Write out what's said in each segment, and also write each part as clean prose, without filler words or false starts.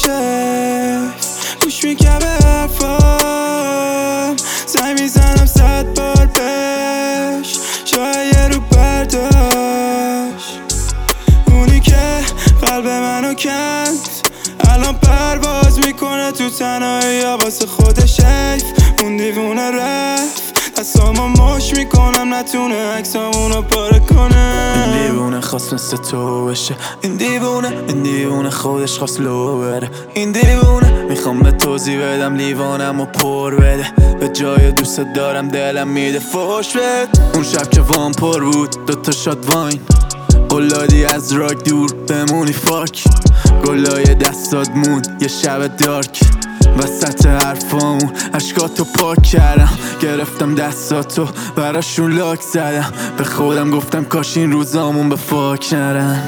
گوش میکنم به حرفام، زنگ میزنم 100 بار بهش، شاید یه رو برداشت. اونی که قلب منو کند الان پرواز میکنه تو تنهایی، واسه خودش حیف اون دیوونه رفت. دستامو مش میکنم نتونه عکسامونو پاره کنه. این دیوونه خواست مثل تو بشه، این دیوونه خودش خواست لو بره. این دیوونه میخوام به توضیح بدم لیوانم و پر بده، به جای دوست دارم دلم میده فوش بده. اون شب که وام پر بود 2 شات واین، قلادی از راک دور بمونی فاک. گلای دستات موند یه شب دارک، وسط حرفامون عشقاتو پاک کردم. گرفتم دستاتو براشون لاک زدم، به خودم گفتم کاش این روزامون به فاک نرن.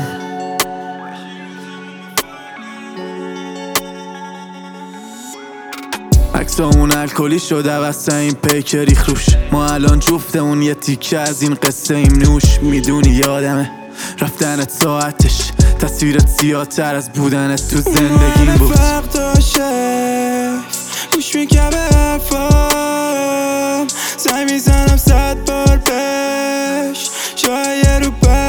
عکسامون الکلی شده واسه این پیک ریخ روش، ما الان جفتمون یه تیکه از این قصه ایم نوش. میدونی یادمه رفتنت ساعتش تصویرت زیادتر از بودنت تو زندگیم بود. فرق داشته گوش میکنم به حرفام، زنگ میزنم 100 بار بهش، شاید یه رو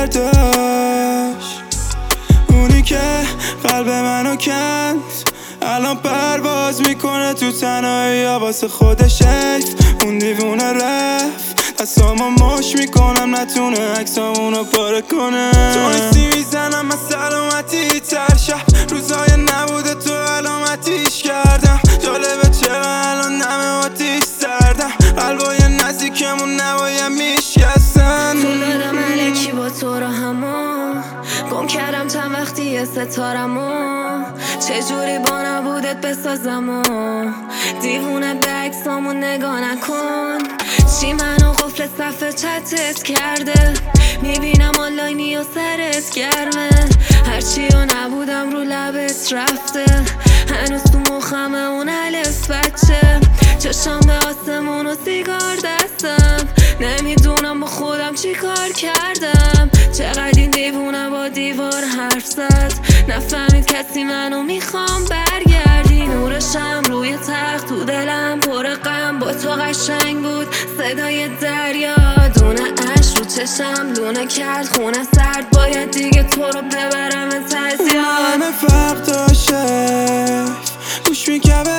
برداشت. اونی که قلب منو کند الان پرواز میکنه تو تنهایی، واسه خودش حیف اون دیوونه رفت. دستامو مش میکنم نتونه عکسامونو پاره کنه. تو نیستی میزنم من سلامتی ترشم، روزای نبوده تو علامتیش کردم. جالبه چرا الان نمه آتیش سردم، قلبای نزدیکمون نباید میشکستن. پول دادم الکی با تو رو همو گم کردم چند وقتی ستارمو، چجوری با نبودت بسازمو. دیوونه به عکسامون نگاه نکن، چی منو قفل صفحه چتت کرده. میبینم آنلاینی و سرت گرمه، هرچی و نبودم رو لبت رفته. هنوز تو مخمه اون الف بچه، چشم به آسمون و سیگار دستم. نمیدونم با خودم چی کار کردم، چقدر این دیوونه با دیوار حرف زد. نفهمید کسی منو میخوام برگردی. نورشم روی تخت تو دلم پر غم، با تو قشنگ بود صدای دریا. دونه اش رو چشم لونه کرد خونه سرد، باید دیگه تو رو ببرم تزیاد. همه فرق داشته گوش میکنم به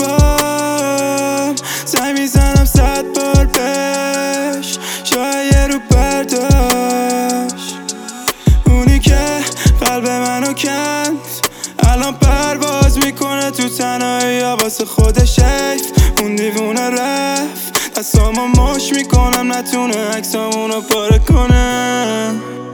حرفام، زنگ میزنم 100 بار بهش، شاید یه رو برداشت. اونی که قلب منو کند الان پرواز میکنه تو تنهایی، واسه خودش حیف اون دیوونه رفت. دستامو مش میکنم نتونه عکسامونو پاره کنه.